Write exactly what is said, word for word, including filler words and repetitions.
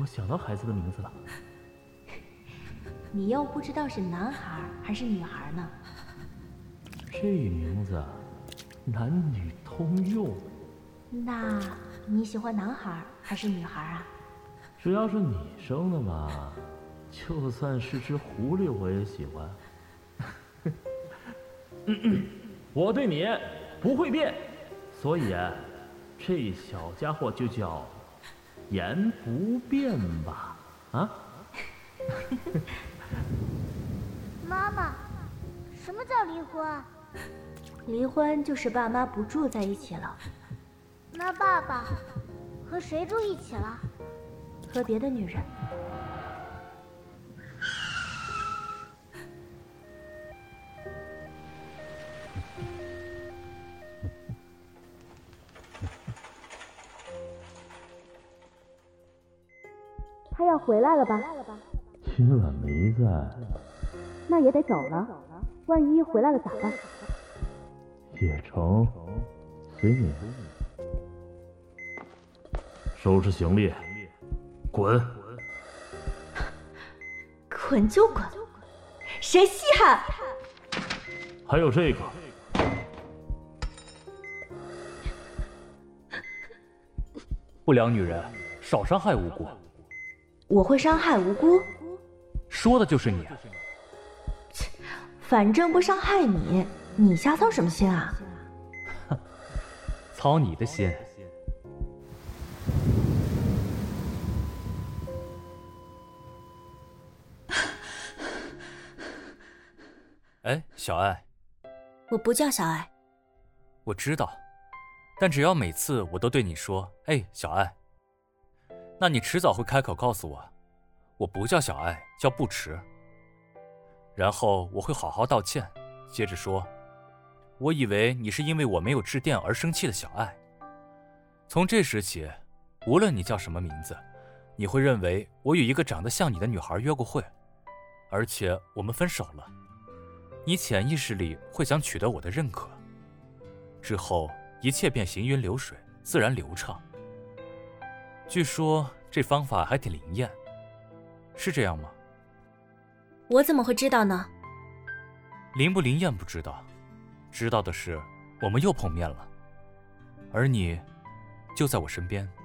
我想到孩子的名字了。 你又不知道是男孩还是女孩呢？ 这名字男女通用。 那你喜欢男孩还是女孩啊？ 只要是你生的嘛，就算是只狐狸我也喜欢。我对你不会变，所以这小家伙就叫言不变吧？啊？ 妈妈，什么叫离婚？ 离婚就是爸妈不住在一起了。 那爸爸和谁住一起了？ 和别的女人。他要回来了吧？ 今晚没在。 那也得走了，万一回来了咋办？ 也成，随你。收拾行李，滚！ 滚就滚，谁稀罕？ 还有这个， 不良女人，少伤害无辜。 我会伤害无辜？ 说的就是你。 反正不伤害你，你瞎操什么心啊？ 哼，操你的心。哎，小爱。 我不叫小爱。 我知道，但只要每次我都对你说哎，小爱，那你迟早会开口告诉我，我不叫小爱，叫不迟。然后我会好好道歉，接着说，我以为你是因为我没有致电而生气的小爱。从这时起，无论你叫什么名字，你会认为我与一个长得像你的女孩约过会，而且我们分手了。你潜意识里会想取得我的认可，之后一切便行云流水，自然流畅。据说这方法还挺灵验，是这样吗？ 我怎么会知道呢？ 灵不灵验不知道，知道的是我们又碰面了，而你就在我身边。